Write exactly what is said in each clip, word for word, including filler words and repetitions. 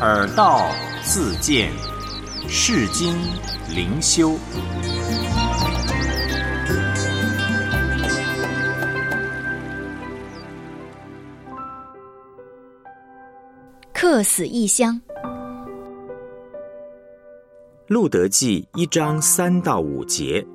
耳道自见，世经灵修。 客死异乡。 路得记一章三到五节。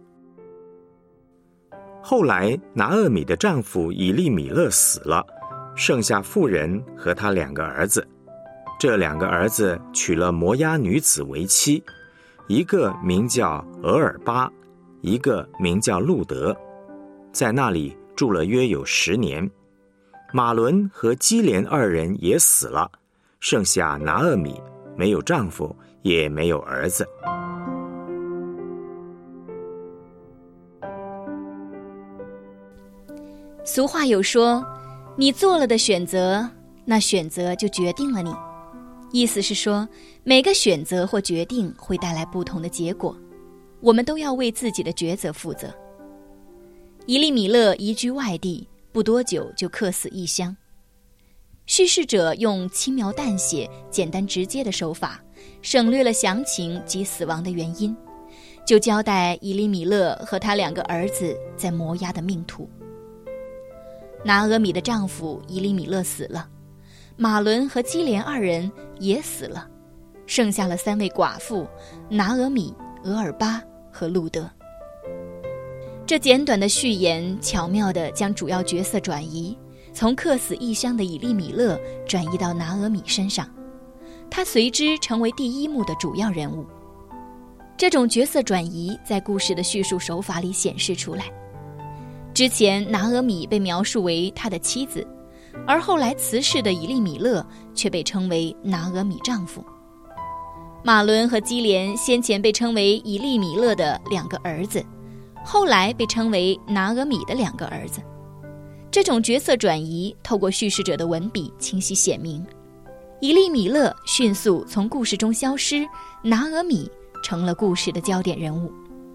后来拿俄米的丈夫以利米勒死了，剩下妇人和他两个儿子。这两个儿子娶了摩押女子为妻，一个名叫俄尔巴，一个名叫路得，在那里住了约有十年。马伦和基连二人也死了，剩下拿俄米，没有丈夫，也没有儿子。 俗话有说，你做了的选择，那选择就决定了你。意思是说，每个选择或决定会带来不同的结果，我们都要为自己的抉择负责。以利米勒移居外地，不多久就客死异乡。叙事者用轻描淡写、简单直接的手法，省略了详情及死亡的原因，就交代以利米勒和他两个儿子在摩押的命途。拿俄米的丈夫以利米勒死了，马伦和基连二人也死了，剩下了三位寡妇，拿俄米、俄尔巴和路得。这简短的序言巧妙地将主要角色转移，从客死异乡的以利米勒转移到拿俄米身上，他随之成为第一幕的主要人物。这种角色转移在故事的叙述手法里显示出来。之前拿俄米被描述为他的妻子，而后来辞世的以利米勒却被称为拿俄米丈夫。马伦和基连先前被称为以利米勒的两个儿子，后来被称为拿俄米的两个儿子。这种角色转移透过叙事者的文笔清晰显明，以利米勒迅速从故事中消失，拿俄米成了故事的焦点人物。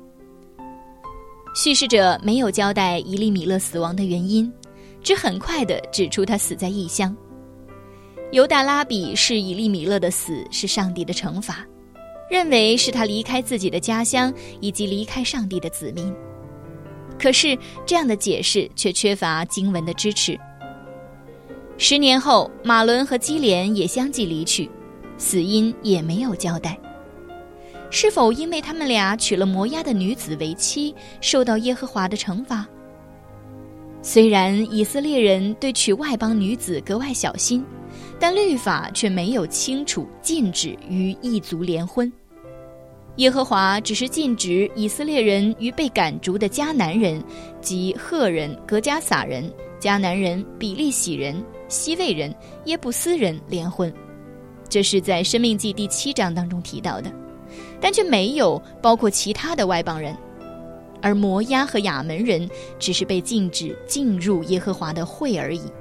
叙事者没有交代以利米勒死亡的原因，只很快地指出他死在异乡。犹大拉比视以利米勒的死是上帝的惩罚，认为是他离开自己的家乡以及离开上帝的子民。可是这样的解释却缺乏经文的支持。十年后，马伦和基连也相继离去，死因也没有交代。是否因为他们俩娶了摩押的女子为妻，受到耶和华的惩罚？虽然以色列人对娶外邦女子格外小心，但律法却没有清楚禁止与异族联婚。耶和华只是禁止以色列人与被赶逐的迦南人及赫人、格加撒人、迦南人、比利洗人、西魏人、耶布斯人联婚，这是在申命记第七章当中提到的，但却没有包括其他的外邦人。而摩押和亚门人只是被禁止进入耶和华的会而已。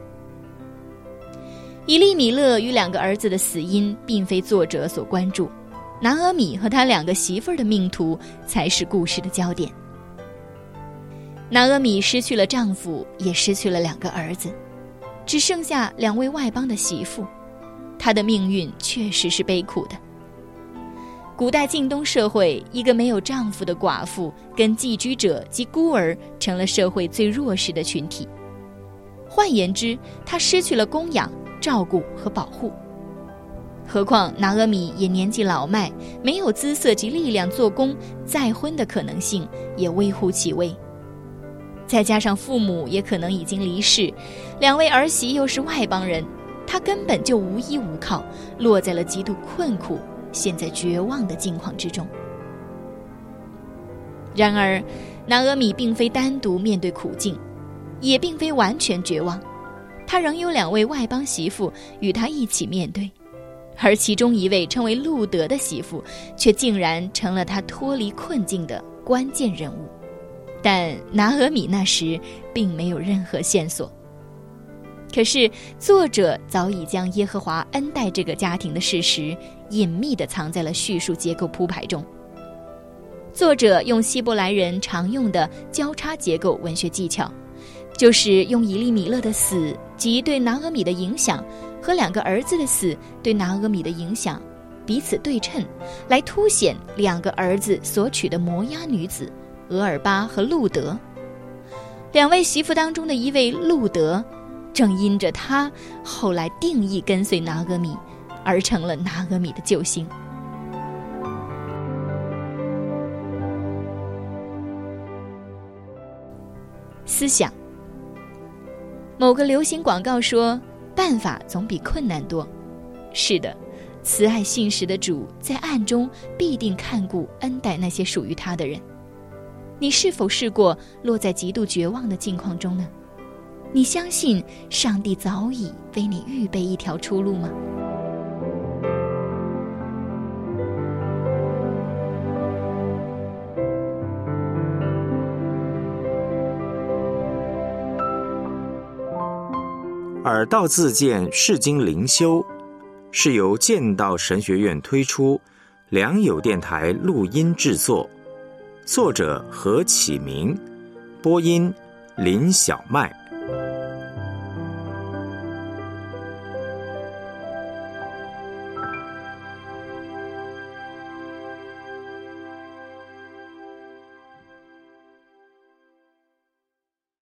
以利米勒与两个儿子的死因并非作者所关注，拿俄米和他两个媳妇儿的命途才是故事的焦点。拿俄米失去了丈夫，也失去了两个儿子，只剩下两位外邦的媳妇，她的命运确实是悲苦的。古代近东社会，一个没有丈夫的寡妇跟寄居者及孤儿成了社会最弱势的群体。换言之，她失去了供养、照顾和保护。何况拿俄米也年纪老迈，没有姿色及力量做工，再婚的可能性也微乎其微。再加上父母也可能已经离世，两位儿媳又是外邦人，她根本就无依无靠，落在了极度困苦、陷在绝望的境况之中。然而，拿俄米并非单独面对苦境，也并非完全绝望，她仍有两位外邦媳妇与她一起面对，而其中一位称为路得的媳妇，却竟然成了她脱离困境的关键人物。但拿俄米那时并没有任何线索。可是作者早已将耶和华恩待这个家庭的事实隐秘地藏在了叙述结构铺排中。作者用希伯来人常用的交叉结构文学技巧，就是用以利米勒的死及对拿俄米的影响和两个儿子的死对拿俄米的影响彼此对称，来凸显两个儿子所娶的摩押女子俄尔巴和路德。两位媳妇当中的一位路德，正因着她后来定义跟随拿俄米，而成了拿俄米的救星。思想。某个流行广告说，办法总比困难多。是的，慈爱信实的主在暗中必定看顾恩待那些属于他的人。你是否试过落在极度绝望的境况中呢？你相信上帝早已为你预备一条出路吗？ 耳道自荐释经灵修是由剑道神学院推出，良友电台录音制作，作者何启明，播音林小麦。